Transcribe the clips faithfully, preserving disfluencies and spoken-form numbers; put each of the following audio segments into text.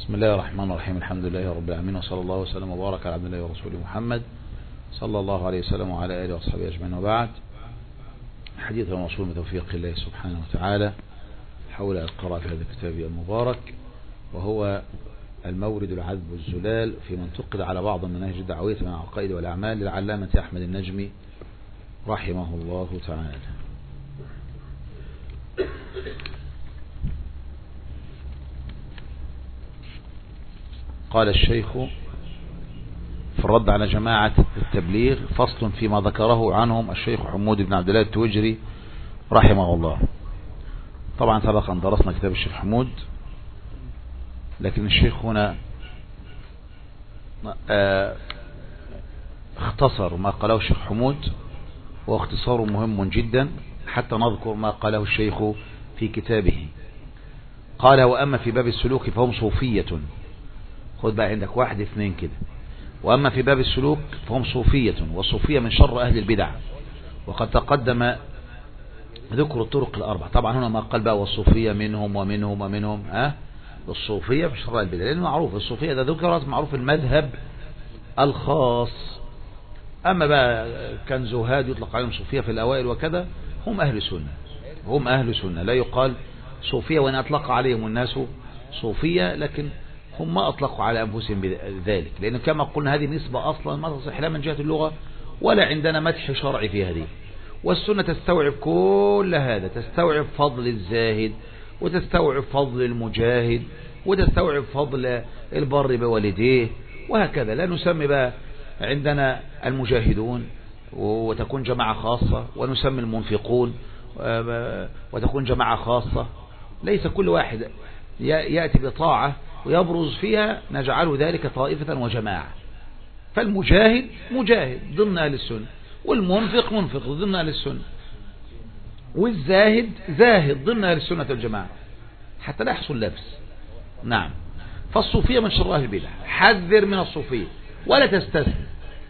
بسم الله الرحمن الرحيم. الحمد لله رب العالمين، وصلى الله وسلم وبارك على عبد الله ورسوله محمد صلى الله عليه وسلم وعلى آله وصحبه أجمعين، وبعد. حديث الموصول بتوفيق الله سبحانه وتعالى حول القراءة في هذا الكتاب المبارك، وهو المورد العذب الزلال في من تقل على بعض المناهج الدعوية من العقائد والأعمال للعلامة أحمد النجمي رحمه الله تعالى. قال الشيخ في الرد على جماعة التبليغ: فصل فيما ذكره عنهم الشيخ حمود بن عبد الله التوجري رحمه الله. طبعا سبق أن درسنا كتاب الشيخ حمود، لكن الشيخ هنا اختصر ما قاله الشيخ حمود، واختصار مهم جدا حتى نذكر ما قاله الشيخ في كتابه. قال: وأما في باب السلوك فهم صوفية. خد بقى عندك واحد اثنين كده. وأما في باب السلوك فهم صوفية، والصوفية من شر أهل البدع، وقد تقدم ذكر الطرق الأربع. طبعا هنا ما قال بقى والصوفية منهم ومنهم ومنهم ها الصوفية من شر أهل البدع، لأنه معروف الصوفية ده ذكرت معروف المذهب الخاص. أما بقى كان زهاد يطلق عليهم صوفية في الأوائل وكذا، هم أهل سنة، هم أهل سنة، لا يقال صوفية وإن أطلق عليهم الناس صوفية، لكن هم ما أطلقوا على أنفسهم بذلك، لأن كما قلنا هذه نسبة أصلا ما تصح لا من جهة اللغة ولا عندنا مدح شرعي في هذه. والسنة تستوعب كل هذا، تستوعب فضل الزاهد، وتستوعب فضل المجاهد، وتستوعب فضل البر بوالديه، وهكذا. لا نسمي بقى عندنا المجاهدون وتكون جماعة خاصة، ونسمي المنفقون وتكون جماعة خاصة. ليس كل واحد يأتي بطاعة ويبرز فيها نجعله ذلك طائفة وجماعة. فالمجاهد مجاهد ضمن أهل السنة، والمنفق منفق ضمن أهل السنة، والزاهد زاهد ضمن أهل السنة والجماعة، حتى لا يحصل لبس. نعم. فالصوفية من شر أهل البدع، حذر من الصوفية ولا تستسلم.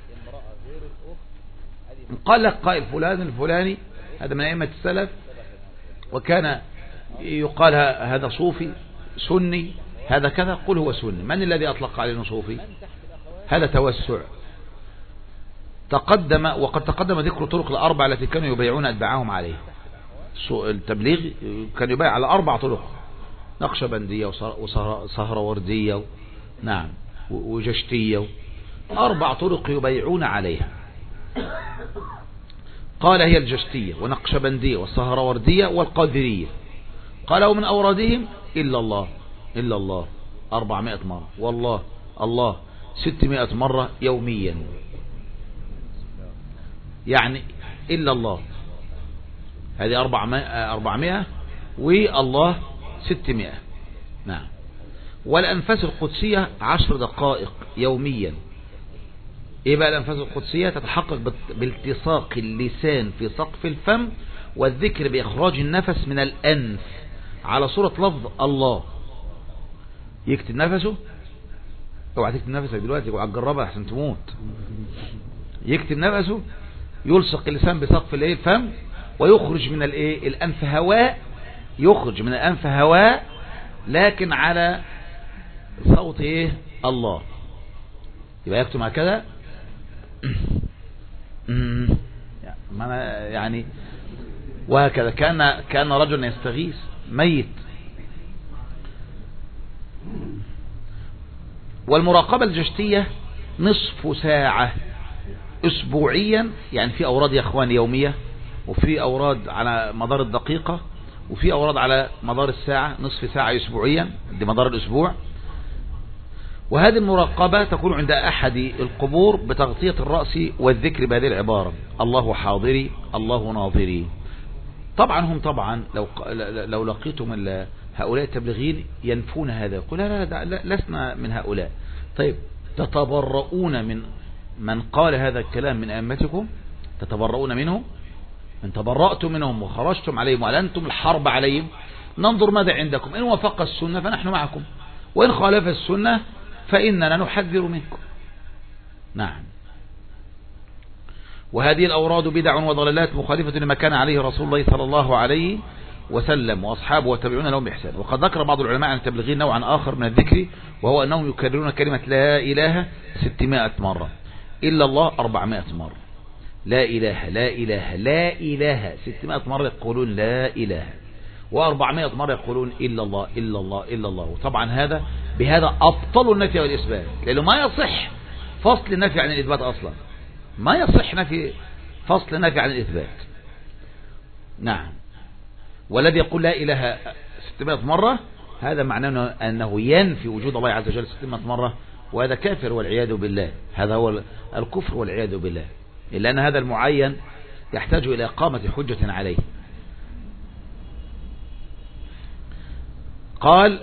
قال لك قائل فلان الفلاني هذا من أئمة السلف وكان يقال هذا صوفي سني هذا كذا، قل هو سني. من الذي أطلق عليه صوفي؟ هذا توسع. تقدم وقد تقدم ذكر طرق الأربع التي كانوا يبيعون أتباعهم عليه. التبليغ كان يبيع على أربع طرق: نقشبندية وسهروردية، نعم، وجشتية، أربع طرق يبيعون عليها. قال: هي الجشتية ونقشبندية والسهروردية والقادرية. قال: ومن أورادهم إلا الله إلا الله أربعمائة مرة، والله الله ستمائة مرة يوميا، يعني إلا الله هذه أربعمائة والله ستمائة. نعم. والأنفاس القدسية عشر دقائق يوميا. إيه بقى الأنفاس القدسية؟ تتحقق بالتصاق اللسان في سقف الفم والذكر بإخراج النفس من الأنف على صورة لفظ الله. يكتب نفسه، اوعى تكتب نفسك دلوقتي اوعى تجربها احسن تموت. يكتب نفسه، يلصق اللسان بسقف الايه الفم، ويخرج من الايه الانف هواء، يخرج من الانف هواء لكن على صوت ايه الله. يبقى يكتب هكذا يعني، وهكذا كان كان رجل يستغيث ميت. والمراقبة الجشتية نصف ساعة أسبوعيا، يعني في أوراد يا أخوان يومية، وفي أوراد على مدار الدقيقة، وفي أوراد على مدار الساعة، نصف ساعة أسبوعيا دي مدار الأسبوع. وهذه المراقبة تكون عند أحد القبور بتغطية الرأس والذكر بهذه العبارة: الله حاضري الله ناظري. طبعا هم طبعا لو لو لقيتم هؤلاء التبليغين ينفون هذا، يقول لا لا, لا لسنا من هؤلاء. طيب تتبرؤون من من قال هذا الكلام من أئمتكم؟ تتبرؤون منهم؟ ان تبرأتم منهم وخرجتم عليهم وأعلنتم الحرب عليهم، ننظر ماذا عندكم. إن وفق السنة فنحن معكم، وإن خالف السنة فإننا نحذر منكم. نعم. وهذه الأوراد بدع وضلالات مخالفة لما كان عليه رسول الله صلى الله عليه وسلم وأصحابه وتابعون لهم بإحسان. وقد ذكر بعض العلماء عن التبليغين نوعا آخر من الذكر، وهو أنهم يكررون كلمة لا إله ستمائة مرة، إلا الله أربعمائة مرة. لا إله لا إله لا إله ستمائة مرة يقولون لا إله، وأربعمائة مرة يقولون إلا الله إلا الله إلا الله. وطبعا هذا بهذا أبطل النفي والإثبات، لأنه ما يصح فصل النفي عن الإثبات أصلا، ما يصح نفي فصل النفي عن الإثبات. نعم. والذي يقول لا إله ستمائة مرة هذا معناه أنه ينفي وجود الله عز وجل ستمائة مرة، وهذا كافر والعياذ بالله. هذا هو الكفر والعياذ بالله، إلا أن هذا المعين يحتاج إلى إقامة حجة عليه. قال: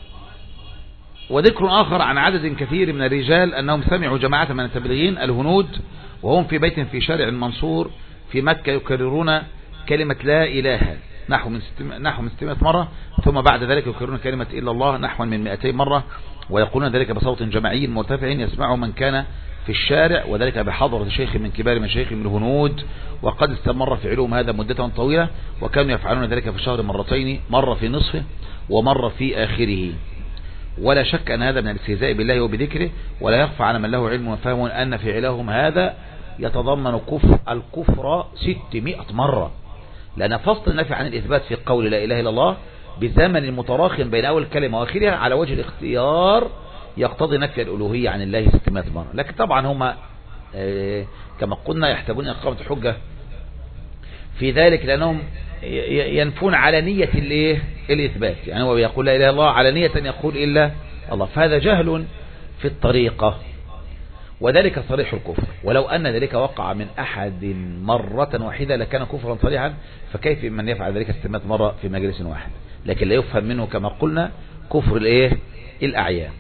وذكر آخر عن عدد كثير من الرجال أنهم سمعوا جماعة من التبليغين الهنود وهم في بيت في شارع المنصور في مكة يكررون كلمة لا إله نحو من نحو من ستمائة مرة، ثم بعد ذلك يكررون كلمة إلا الله نحو من مئتين مرة، ويقولون ذلك بصوت جماعي مرتفع يسمعه من كان في الشارع، وذلك بحضرة شيخ من كبار مشايخهم الهنود. وقد استمر فعلهم هذا مدة طويلة، وكانوا يفعلون ذلك في الشهر مرتين، مرة في نصفه ومرة في آخره. ولا شك أن هذا من الاستهزاء بالله وبذكره، ولا يخفى على من له علم وفهم أن فعلهم هذا يتضمن كفر الكفر ستمائة مرة، لأن فصل النفي عن الإثبات في قول لا إله إلا الله بزمن متراخٍ بين أول كلمة وآخرها على وجه الاختيار يقتضي نفي الألوهية عن الله ستمائة مرة. لكن طبعا هم كما قلنا يحتاجون إلى إقامة حجة في ذلك، لأنهم ينفون على نية الإثبات. يعني هو يقول لا إله إلا الله على نية يقول إلا الله، فهذا جهل في الطريقة، وذلك صريح الكفر. ولو أن ذلك وقع من أحد مرة واحدة لكان كفرا صريحا، فكيف من يفعل ذلك ستمائة مرة في مجلس واحد؟ لكن لا يفهم منه كما قلنا كفر الايه الأعيان،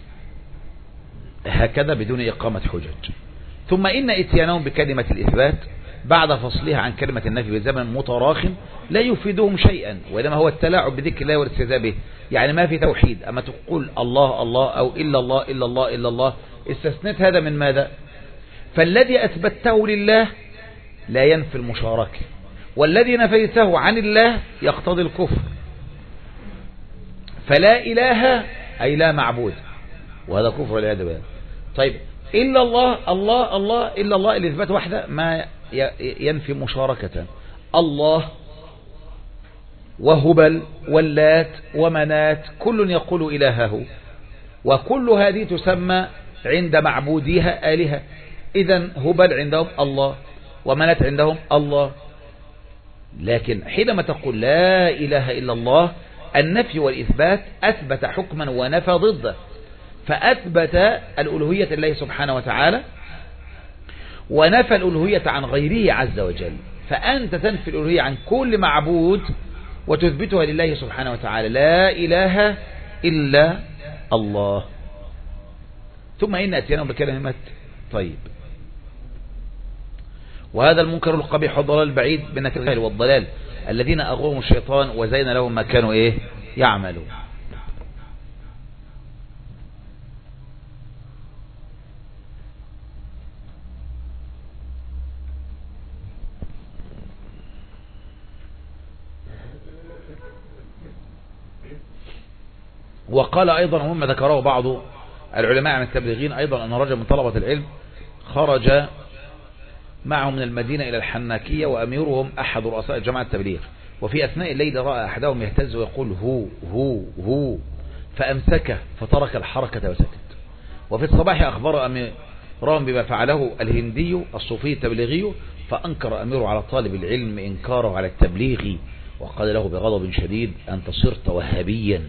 هكذا بدون إقامة حجج. ثم إن اتيانهم بكلمة الإثبات بعد فصلها عن كلمة النفي بزمن متراخٍ لا يفيدهم شيئا، وإنما هو التلاعب بذكر الله والاستهزاء به. يعني ما في توحيد، أما تقول الله الله أو إلا الله إلا الله إلا الله، استثنت هذا من ماذا؟ فالذي أثبته لله لا ينفي المشاركة، والذي نفيته عن الله يقتضي الكفر. فلا إله أي لا معبود، وهذا كفر والعياذ بالله. طيب إلا الله الله الله إلا الله الإثبات وحده ما ينفي مشاركة. الله وهبل واللات ومنات كل يقول إلهه، وكل هذه تسمى عند معبوديها آلهة. إذن هبل عندهم الله، ومنات عندهم الله. لكن حينما تقول لا إله إلا الله النفي والإثبات أثبت حكما ونفى ضده، فأثبت الألوهية لله سبحانه وتعالى ونفى الألوهية عن غيره عز وجل. فأنت تنفي الألوهية عن كل معبود وتثبتها لله سبحانه وتعالى، لا إله إلا الله. ثم إن أتيناهم بكلمة طيب. وهذا المنكر القبيح والضلال البعيد من الكفر والضلال الذين أغوهم الشيطان وزين لهم ما كانوا إيه يعملون. وقال أيضا مما ذكره بعض العلماء عن التبليغين أيضا أن رجل من طلبة العلم خرج معهم من المدينة إلى الحناكية وأميرهم أحد رؤساء جماعة التبليغ، وفي أثناء الليل رأى أحدهم يهتز ويقول هو هو هو فأمسكه فترك الحركة وسكت. وفي الصباح أخبر أميرهم بما فعله الهندي الصوفي التبليغي، فأنكر أميره على طالب العلم إنكاره على التبليغ، وقال له بغضب شديد أنت صرت وهابيا.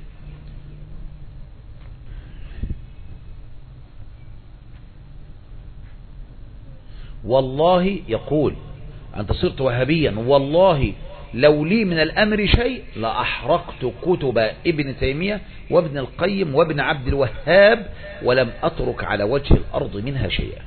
والله يقول أنت صرت وهابيا، والله لو لي من الأمر شيء لأحرقت كتب ابن تيمية وابن القيم وابن عبد الوهاب ولم أترك على وجه الأرض منها شيئا.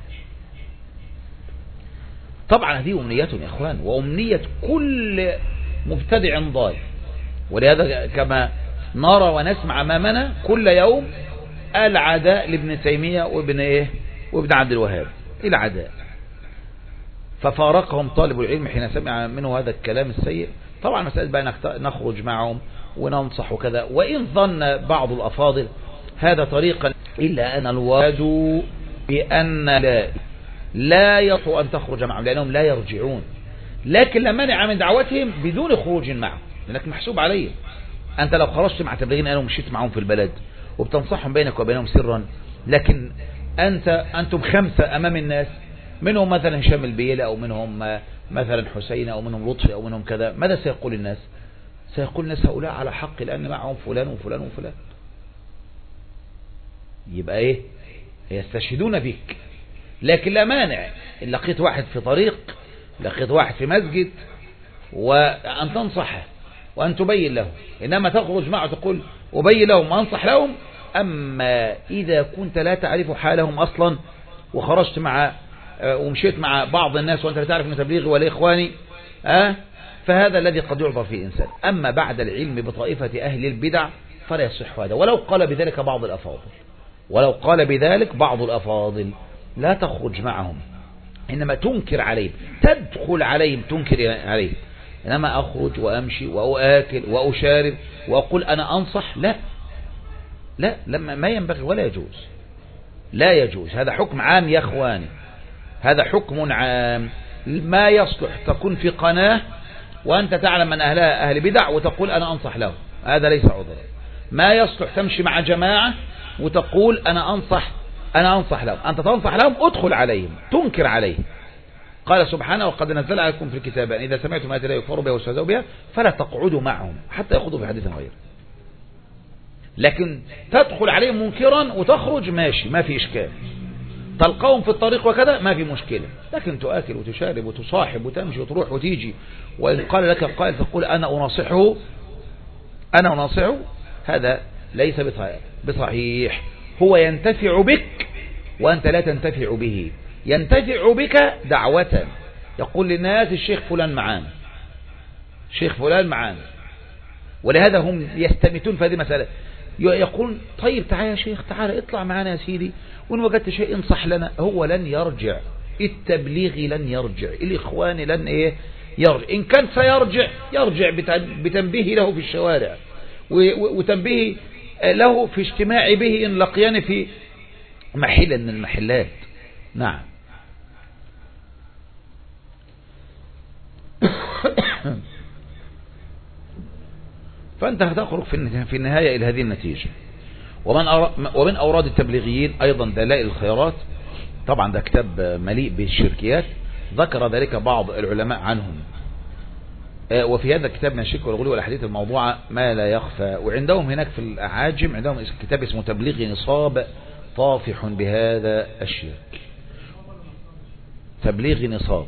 طبعا هذه أمنية يا أخوان، وأمنية كل مبتدع ضال. ولهذا كما نرى ونسمع أمامنا كل يوم العداء لابن تيمية وابن إيه وابن عبد الوهاب، العداء. ففارقهم طالب العلم حين سمع منه هذا الكلام السيء طبعا مسألة بقى نخرج معهم وننصح وكذا، وإن ظن بعض الأفاضل هذا طريقا، إلا أن الواجب بأن لا لا يطلب أن تخرج معهم لأنهم لا يرجعون، لكن لا مانع من دعوتهم بدون خروج معهم، لأنك محسوب عليه. أنت لو خرجت مع تبليغين أنا ومشيت معهم في البلد وبتنصحهم بينك وبينهم سرا، لكن أنت أنتم خمسة أمام الناس، منهم مثلا هشام البيلة أو منهم مثلا حسين أو منهم لطفي أو منهم كذا، ماذا سيقول الناس؟ سيقول الناس هؤلاء على حق لأن معهم فلان وفلان وفلان. يبقى إيه؟ يستشهدون بك. لكن لا مانع إن لقيت واحد في طريق، لقيت واحد في مسجد، وأن تنصحه وأن تبين له، إنما تخرج معه تقول أبين لهم وأنصح لهم. أما إذا كنت لا تعرف حالهم أصلا وخرجت مع ومشيت مع بعض الناس وأنت لا تعرف من تبليغي ولا إخواني، أه فهذا الذي قد يعذر فيه الإنسان. أما بعد العلم بطائفة أهل البدع فلا يصح هذا، ولو قال بذلك بعض الأفاضل، ولو قال بذلك بعض الأفاضل لا تخرج معهم، إنما تنكر عليهم، تدخل عليهم تنكر عليهم. إنما أخرج وأمشي وأؤكل وأشارب وأقول أنا أنصح، لا لا لما ما ينبغي ولا يجوز، لا يجوز. هذا حكم عام يا أخواني، هذا حكم عام. ما يصلح تكون في قناة وأنت تعلم من أهلها أهل بدع وتقول أنا أنصح لهم، هذا ليس عذرا. ما يصلح تمشي مع جماعة وتقول أنا أنصح أنا أنصح لهم، أنت تنصح لهم أدخل عليهم تنكر عليهم. قال سبحانه وقد نزل عليكم في الكتاب أن إذا سمعتم آيات لا يكفروا بها ويستهزئوا بها فلا تقعدوا معهم حتى يخوضوا في حديث غيره. لكن تدخل عليهم منكرا وتخرج ماشي، ما في إشكال، تلقاهم في الطريق وكذا ما في مشكلة، لكن تؤكل وتشارب وتصاحب وتمشي وتروح وتيجي، وإن قال لك القائل تقول أنا أناصحه أنا أناصحه، هذا ليس بصحيح. هو ينتفع بك وأنت لا تنتفع به، ينتفع بك دعوة، يقول للناس الشيخ فلان معانا، الشيخ فلان معانا، ولهذا هم يستمتون في هذه المسألة. يقول طيب تعال يا شيخ، تعال اطلع معنا يا سيدي، وإن وجدت شيء انصح لنا. هو لن يرجع، التبليغي لن يرجع، الإخوان لن إيه يرجع. إن كان سيرجع يرجع بتنبيه له في الشوارع وتنبيه له في اجتماع به إن لقيان في محل من المحلات. نعم. فأنت هتخرج في النهاية إلى هذه النتيجة. ومن ومن أوراد التبليغيين أيضا دلائل الخيرات، طبعا ده كتاب مليء بالشركيات، ذكر ذلك بعض العلماء عنهم. وفي هذا الكتاب من الشرك والغلو والأحاديث الموضوعة ما لا يخفى. وعندهم هناك في الأعاجم عندهم كتاب اسمه تبليغ نصاب طافح بهذا الشرك. تبليغ نصاب،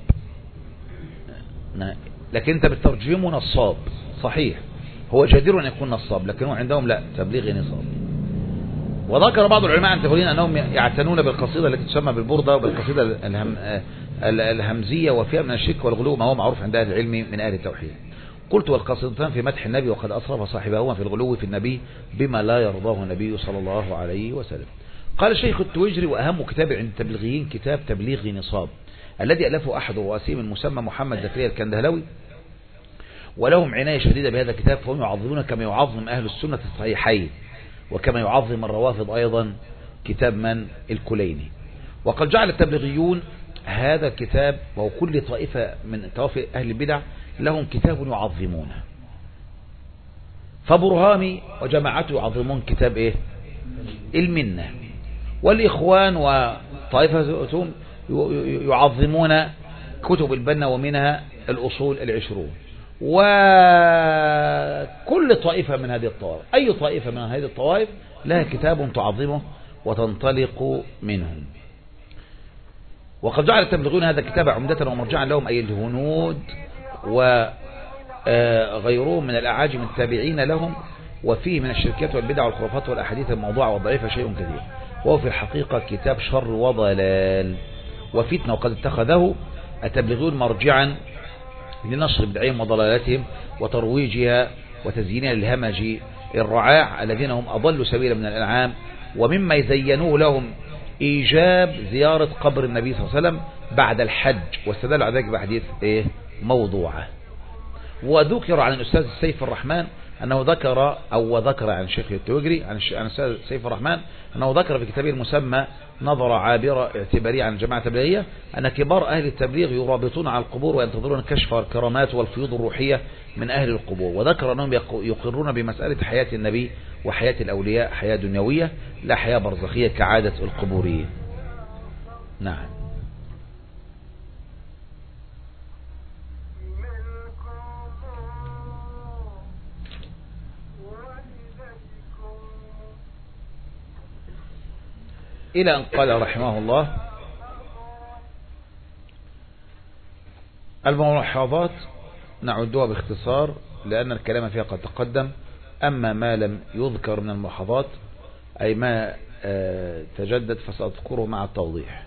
لكن انت بترجمه نصاب، صحيح هو جدير أن يكون نصاب، لكن عندهم لا، تبليغ نصاب. وذكر بعض العلماء عن التبليغين أنهم يعتنون بالقصيدة التي تسمى بالبردة وبالقصيدة الهم الهمزية، وفيها من الشرك والغلو ما هو معروف عند أهل العلم من أهل التوحيد. قلت والقصيدتان في مدح النبي وقد أصرف صاحبهما في الغلو في النبي بما لا يرضاه النبي صلى الله عليه وسلم. قال الشيخ التويجري وأهم كتاب عند التبليغيين كتاب تبليغ نصاب الذي ألفه أحد رؤاسيهم المسمى محمد زكريا الكندهلوي، ولهم عناية شديدة بهذا الكتاب، فهم يعظمون كما يعظم أهل السنة الصحيحين، وكما يعظم الروافض أيضا كتاب من الكليني. وقد جعل التبليغيون هذا الكتاب، وهو كل طائفة من طوائف أهل البدع لهم كتاب يعظمونه. فبرهامي وجماعته يعظمون كتاب إيه؟ المنة، والإخوان وطائفتهم يعظمون كتب البنا ومنها الأصول العشرون. وكل طائفة من هذه الطوائف، أي طائفة من هذه الطوائف لها كتاب تعظمه وتنطلق منهم. وقد جعل التبليغون هذا الكتاب عمدة ومرجعا لهم أي الهنود وغيرهم من الأعاجم التابعين لهم، وفيه من الشركات والبدع والخرافات والأحاديث الموضوعة والضعيفة شيء كثير، وهو في الحقيقة كتاب شر وضلال وفتنة. وقد اتخذه التبليغون مرجعا لنشر بدعهم وضلالاتهم وترويجها وتزيينها للهمج الرعاع الذين هم أضلوا سبيلا من الأنعام. ومما يزينوه لهم إيجاب زيارة قبر النبي صلى الله عليه وسلم بعد الحج، واستدلوا على ذلك بحديث إيه موضوعة. وذكر عن الأستاذ سيف الرحمن أنه ذكر أو ذكر عن الشيخ التوجري عن الأستاذ سيف الرحمن أنه ذكر في كتابه المسمى نظرة عابرة اعتبارية عن الجماعة التبليغية أن كبار أهل التبليغ يرابطون على القبور وينتظرون كشف الكرامات والفيوض الروحية من أهل القبور. وذكر أنهم يقرون بمسألة حياة النبي وحياة الأولياء حياة دنيوية لا حياة برزخية كعادة القبوريين. نعم. إلى أن قال رحمه الله: الملاحظات نعدها باختصار لأن الكلام فيها قد تقدم. أما ما لم يذكر من الملاحظات أي ما تجدد فسأذكره مع التوضيح.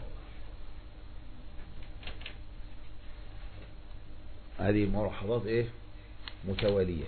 هذه ملاحظات إيه متوالية.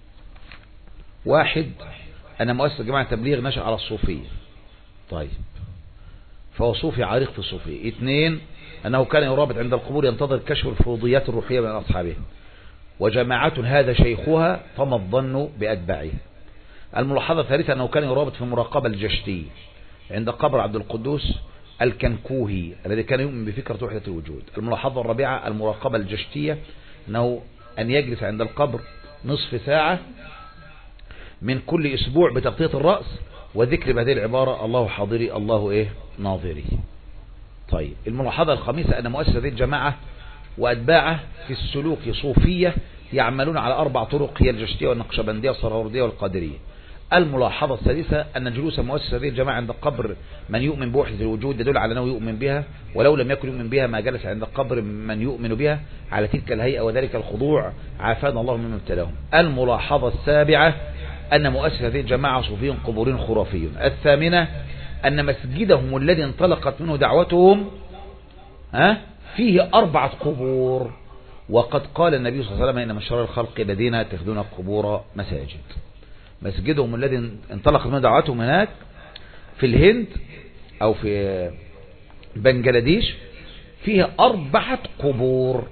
واحد: أن مؤسسة جماعة التبليغ نشأ على الصوفية. طيب، فهو صوفي عريق في الصوفية. اثنين: أنه كان يرابط عند القبور ينتظر كشف الفروضيات الروحية من أصحابه، وجماعة هذا شيخها فما الظن بأتباعه. الملاحظة الثالثة: أنه كان يرابط في المراقبة الجشتي عند قبر عبد القدوس الكنكوهي الذي كان يؤمن بفكرة وحدة الوجود. الملاحظة الرابعة: المراقبة الجشتية، أنه أن يجلس عند القبر نصف ساعة من كل أسبوع بتغطية الرأس وذكر بهذه العبارة: الله حاضري الله إيه ناظري. طيب، الملاحظة الخامسة: أن مؤسسة هذه الجماعة وأتباعه في السلوك صوفية يعملون على أربع طرق، هي الجشتية والنقشبندية والسرهوردية والقادرية. الملاحظة السادسة: أن جلوس مؤسسة هذه الجماعة عند قبر من يؤمن بوحدة الوجود يدل على أنه يؤمن بها، ولو لم يكن يؤمن بها ما جلس عند قبر من يؤمن بها على تلك الهيئة وذلك الخضوع، عافانا الله مما ابتلاهم. الملاحظة السابعة: أن مؤسسة هذه الجماعة صوفي قبور خرافي. الثامنة: أن مسجدهم الذي انطلقت منه دعوتهم ها فيه أربعة قبور، وقد قال النبي صلى الله عليه وسلم: إن من شرار الخلق الذين يتخذون القبور مساجد. مسجدهم الذي انطلقت منه دعوتهم هناك في الهند أو في بنجلاديش فيه أربعة قبور،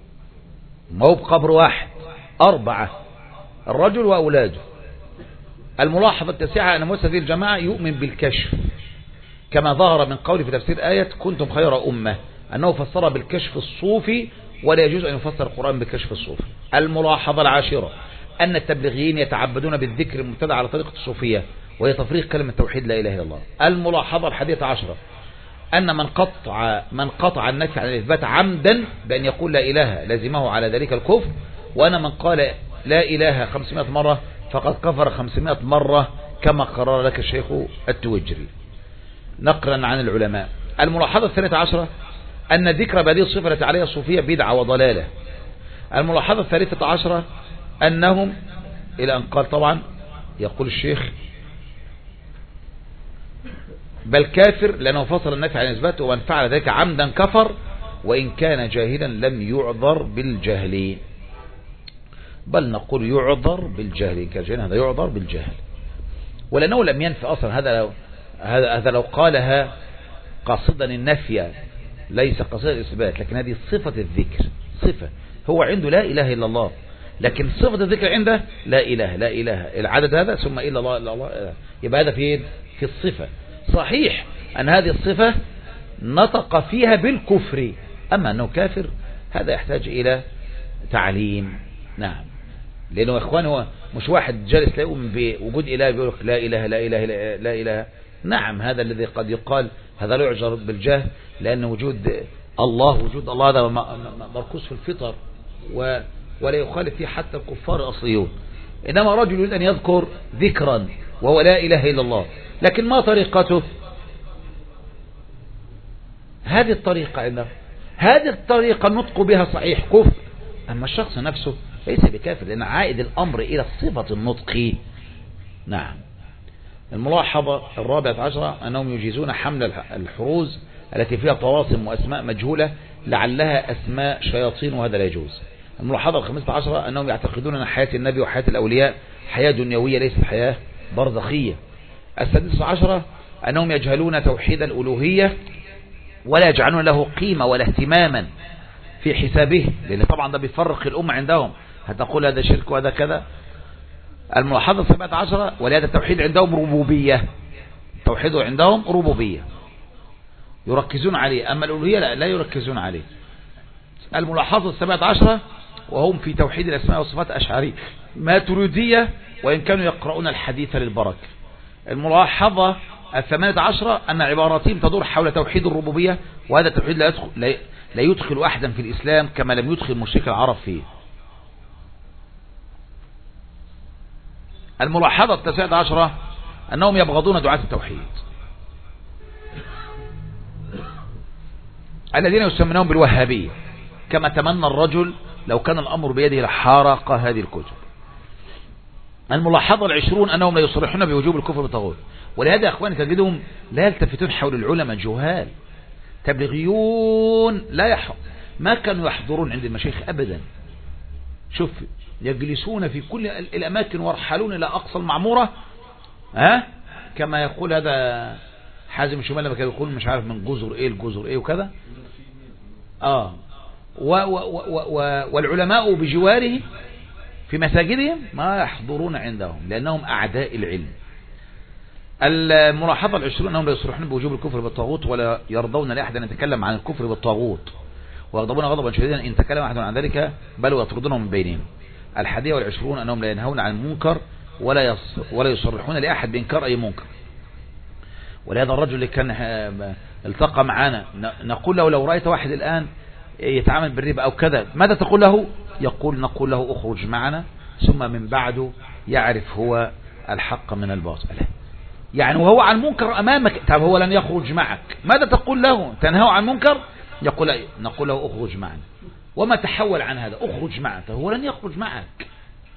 ما هو بقبر واحد، أربعة، الرجل وأولاده. الملاحظة التاسعة: أن مؤسسة هذه الجماعة يؤمن بالكشف كما ظهر من قوله في تفسير آية كنتم خير أمة أنه فسر بالكشف الصوفي ولا يجوز أن يفسر القرآن بالكشف الصوفي. الملاحظة العاشرة: أن التبليغيين يتعبدون بالذكر المبتدع على طريقة الصوفية وهي تفريق كلمة توحيد لا إله إلا الله. الملاحظة الحادية عشرة: أن من قطع من قطع النفي عن الإثبات عمدا بأن يقول لا إله لازمه على ذلك الكفر، وأن من قال لا إله خمسمائة مرة فقد كفر خمسمائة مرة كما قرر لك الشيخ التوجري نقلا عن العلماء. الملاحظة الثانية عشرة: أن ذكر بهذه الصفة التي عليها الصوفية بدعة وضلالة. الملاحظة الثالثة عشرة: أنهم إلى أن قال طبعا يقول الشيخ بل كافر لأنه فصل النفي عن الإثبات، ومن فعل ذلك عمدا كفر وإن كان جاهلا لم يعذر بالجهل، بل نقول يعذر بالجهل، إن كان جاهلا هذا يعذر بالجهل، ولأنه لم ينفي أصلا. هذا لو هذا هذا لو قالها قاصدا النفي ليس قاصدا الإثبات، لكن هذه صفة الذكر، صفة هو عنده لا إله إلا الله، لكن صفة الذكر عنده لا إله لا إله العدد هذا ثم إلا الله إلا الله، يبقى هذا في في الصفة. صحيح أن هذه الصفة نطق فيها بالكفر، أما أنه كافر هذا يحتاج إلى تعليم. نعم، لأنه يا إخوان هو مش واحد جالس لا يؤمن بوجود إله بيقول لا إله لا إله لا إله. نعم، هذا الذي قد يقال هذا لا يعجر بالجهل، لأن وجود الله وجود الله هذا مركوز في الفطر ولا يخالف فيه حتى الكفار الأصليون. إنما رجل يريد أن يذكر ذكرا وهو لا إله إلا الله، لكن ما طريقته؟ هذه الطريقة عنده، هذه الطريقة النطق بها صحيح كفر، أما الشخص نفسه ليس بكافر لأن عائد الأمر إلى صفة النطق. نعم. الملاحظة الرابعة عشرة: أنهم يجيزون حمل الحروز التي فيها طواسم وأسماء مجهولة لعلها أسماء شياطين وهذا لا يجوز. الملاحظة الخامسة عشرة: أنهم يعتقدون أن حياة النبي وحياة الأولياء حياة دنيوية ليست حياة برزخية. السادسة عشرة: أنهم يجهلون توحيد الألوهية ولا يجعلون له قيمة ولا اهتماما في حسابه، لأن طبعا ده بيفرق الأمة عندهم. هتقول هذا شرك وهذا كذا. الملاحظة السابعة عشرة ولهذا التوحيد عندهم ربوبية، توحيد عندهم ربوبية يركزون عليه، أما الألوهية لا, لا يركزون عليه. الملاحظة السابعة عشرة وهم في توحيد الأسماء والصفات أشعري ماتريدية، وإن كانوا يقرؤون الحديث للبركة. الملاحظة الثامنة عشرة أن عباراتهم تدور حول توحيد الربوبية، وهذا التوحيد لا يدخل, لا يدخل أحدا في الإسلام كما لم يدخل مشرك العرب فيه. الملاحظة التاسعة عشرة أنهم يبغضون دعاة التوحيد الذين يسمونهم بالوهابية، كما تمنى الرجل لو كان الأمر بيده لحارق هذه الكتب. الملاحظة العشرون أنهم لا يصرحون بوجوب الكفر بالطاغوت، ولهذا يا أخواني تجدهم لا يلتفتون حول العلماء، جهال تبلغيون لا يح... ما كانوا يحضرون عند المشايخ أبدا. شوف يجلسون في كل الأماكن ويرحلون إلى أقصى المعمورة، ها كما يقول هذا حازم شمال لما كان يقول مش عارف من جزر إيه الجزر إيه وكذا. آه و و و و والعلماء بجواره في مساجدهم ما يحضرون عندهم لأنهم أعداء العلم. الملاحظة العشرون أنهم لا يصرحون بوجوب الكفر بالطاغوت ولا يرضون لأحد أن يتكلم عن الكفر بالطاغوت، ويغضبون غضبا شديدا إن تكلم أحد عن ذلك بل ويطردونه من بينهم. الحادية والعشرون أنهم لا ينهون عن المنكر ولا يص ولا يصرحون لأحد بإنكار أي منكر. ولهذا الرجل اللي كان التقى معنا نقول له لو رأيت واحد الآن يتعامل بالربا أو كذا ماذا تقول له؟ يقول نقول له أخرج معنا، ثم من بعده يعرف هو الحق من الباطل. يعني وهو عن منكر أمامك، طب هو لن يخرج معك ماذا تقول له؟ تنهوا عن منكر؟ يقول أيه؟ نقول له أخرج معنا. وما تحول عن هذا أخرج معك، هو لن يخرج معك.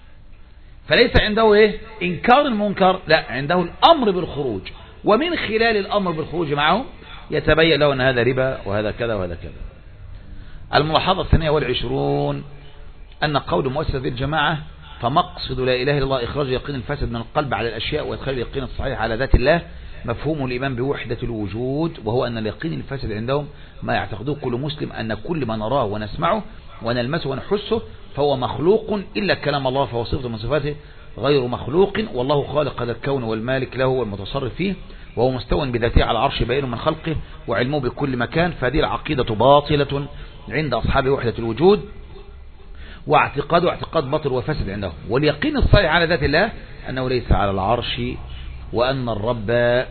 فليس عنده إيه؟ إنكار المنكر، لا عنده الأمر بالخروج، ومن خلال الأمر بالخروج معه يتبين له أن هذا ربا وهذا كذا وهذا كذا. الملاحظة الثانية والعشرون أن قول مؤسسة الجماعة فمقصد لا إله إلا الله إخراج يقين الفاسد من القلب على الأشياء وإدخال اليقين الصحيح على ذات الله، مفهوم الإيمان بوحدة الوجود، وهو أن اليقين الفاسد عندهم ما يعتقده كل مسلم أن كل ما نراه ونسمعه ونلمسه ونحسه فهو مخلوق إلا كلام الله، فهو صفة من صفاته غير مخلوق، والله خالق هذا الكون والمالك له والمتصرف فيه، وهو مستوى بذاته على العرش بين من خلقه وعلمه بكل مكان. فهذه العقيدة باطلة عند أصحاب وحدة الوجود، واعتقاد اعتقاد باطل وفاسد عندهم. واليقين الصحيح على ذات الله أنه ليس على العرش، وأن الرب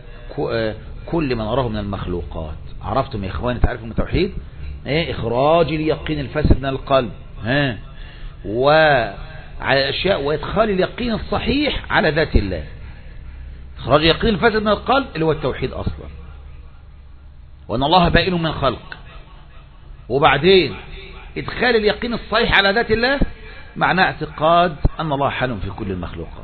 كل من نراه من المخلوقات. عرفتم يا إخواني تعرفوا من التوحيد ايه؟ إخراج اليقين الفاسد من القلب ها وعلى الأشياء، وإدخال اليقين الصحيح على ذات الله. إخراج اليقين الفاسد من القلب اللي هو التوحيد أصلا، وأن الله بائن من خلق. وبعدين إدخال اليقين الصحيح على ذات الله معناه اعتقاد أن الله حال في كل المخلوقات.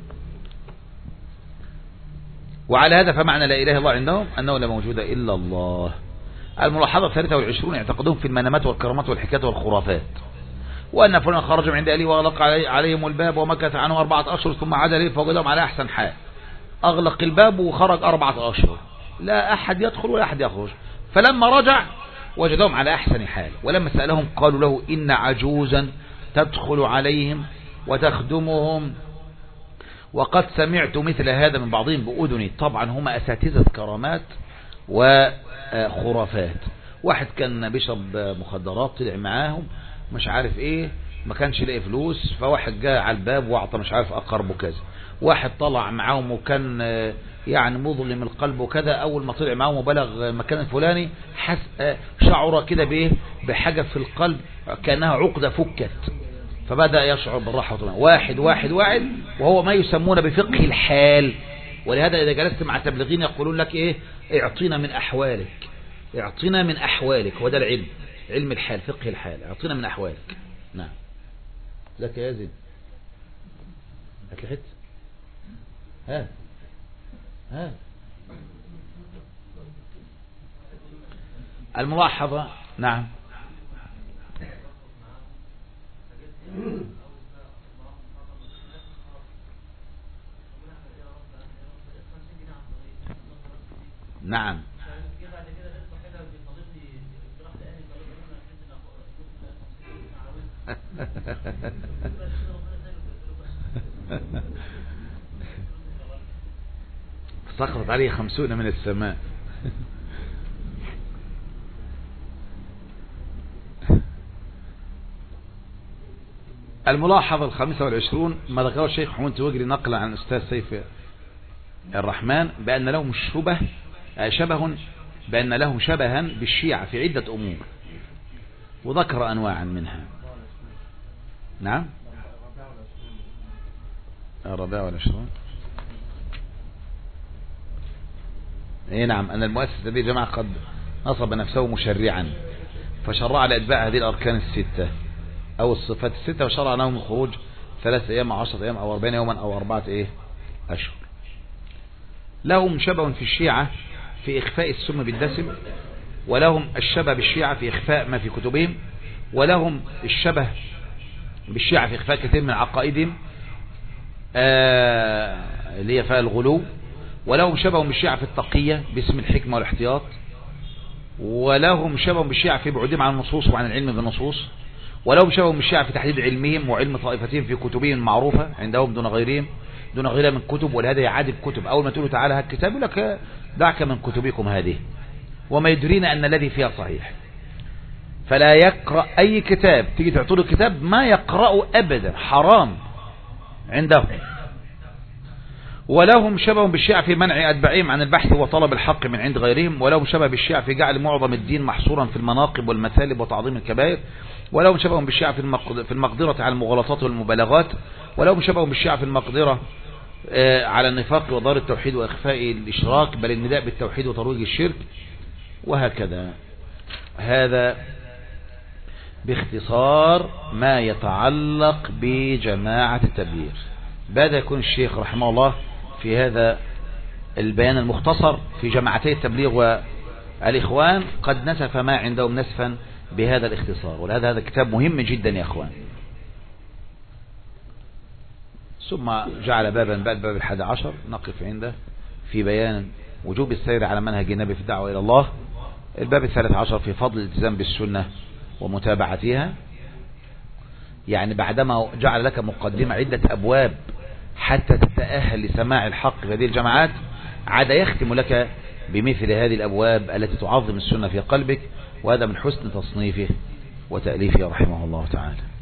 وعلى هذا فمعنى لا إله إلا الله عندهم أنه لا موجود إلا الله. الملاحظة الثالثة والعشرون يعتقدون في المنامات والكرامات والحكايات والخرافات، وأن فلان خرج من عند أهله وأغلق عليهم الباب ومكث عنه أربعة أشهر ثم عاد إليه فوجدهم على أحسن حال. أغلق الباب وخرج أربعة أشهر لا أحد يدخل ولا أحد يخرج، فلما رجع وجدهم على أحسن حال. ولما سألهم قالوا له إن عجوزا تدخل عليهم وتخدمهم وقد سمعت مثل هذا من بعضهم بأذني. طبعا هم أساتذة كرامات وخرافات. واحد كان بيشرب مخدرات طلع معاهم مش عارف ايه، ما كانش لاقي فلوس، فواحد جاء على الباب واعطى مش عارف اقربه كذا. واحد طلع معاهم وكان يعني مظلم القلب وكذا، اول ما طلع معاهم وبلغ مكان الفلاني حس شعر كده بايه بحاجة في القلب كأنها عقدة فكت، فبدأ يشعر بالراحة والطمأنينة. واحد واحد واحد وهو ما يسمونه بفقه الحال. ولهذا إذا جلست مع تبلغين يقولون لك إيه؟ اعطينا من أحوالك، اعطينا من أحوالك. وده العلم، علم الحال، فقه الحال، اعطينا من أحوالك. نعم لك يا زين هات لي حته ها ها. الملاحظة نعم نعم سقطت عليه خمسون من السماء. الملاحظة الخامسة والعشرون ما ذكره الشيخ محمود توجري نقلا عن الأستاذ سيف الرحمن بأن لهم شبه شبه بأن لهم شبها بالشيعة في عدة أمور، وذكر أنواعا منها. نعم الرابع والعشرون. اي نعم، أن المؤسس الذي جمع قد نصب نفسه مشرعا فشرع لأتباع هذه الأركان الستة أو الصفات الستة، وشرع لهم الخروج ثلاثة أيام أو عشرة أيام أو أربعين يوما أو أربعة إيه أشهر. لهم شبه في الشيعة في إخفاء السم بالدسم، ولهم الشبه بالشيعة في إخفاء ما في كتبهم، ولهم الشبه بالشيعة في إخفاء كثير من عقائدهم آه اللي هي فيها الغلو، ولهم شبه بالشيعة في التقية باسم الحكمة والاحتياط، ولهم شبه بالشيعة في بعدهم عن النصوص وعن العلم بالنصوص، ولهم شبه بالشيعة في تحديد علمهم وعلم طائفتهم في كتبهم المعروفة عندهم دون غيرهم دون غيرها من كتب، ولهذا يعادل الكتب. أول ما تقولوا تعالى هات كتاب يقول لك دعك من كتبكم هذه، وما يدرينا أن الذي فيها صحيح، فلا يقرأ أي كتاب تيجي تعطوا له كتاب ما يقرأه أبدا، حرام عندهم. ولهم شبه بالشيعة في منع أتباعهم عن البحث وطلب الحق من عند غيرهم، ولهم شبه بالشيعة في جعل معظم الدين محصورا في المناقب والمثالب وتعظيم الكبائر، ولهم شبه بالشيعة في المقدرة على المغالطات والمبالغات، ولهم شبه بالشيعة في المقدرة على النفاق وضار التوحيد وإخفاء الإشراك، بل النداء بالتوحيد وترويج الشرك، وهكذا. هذا باختصار ما يتعلق بجماعة التبليغ. بعد يكون الشيخ رحمه الله في هذا البيان المختصر في جماعتي التبليغ والإخوان قد نسف ما عندهم نسفا بهذا الاختصار، ولهذا هذا كتاب مهم جدا يا أخوان. ثم جعل بابا بعد باب الحادي عشر نقف عنده في بيان وجوب السير على منهج النبي في الدعوة إلى الله. الباب الثالث عشر في فضل الالتزام بالسنة ومتابعتها، يعني بعدما جعل لك مقدمة عدة أبواب حتى تتأهل لسماع الحق في هذه الجماعات، عاد يختم لك بمثل هذه الأبواب التي تعظم السنة في قلبك، وهذا من حسن تصنيفه وتأليفه رحمه الله تعالى.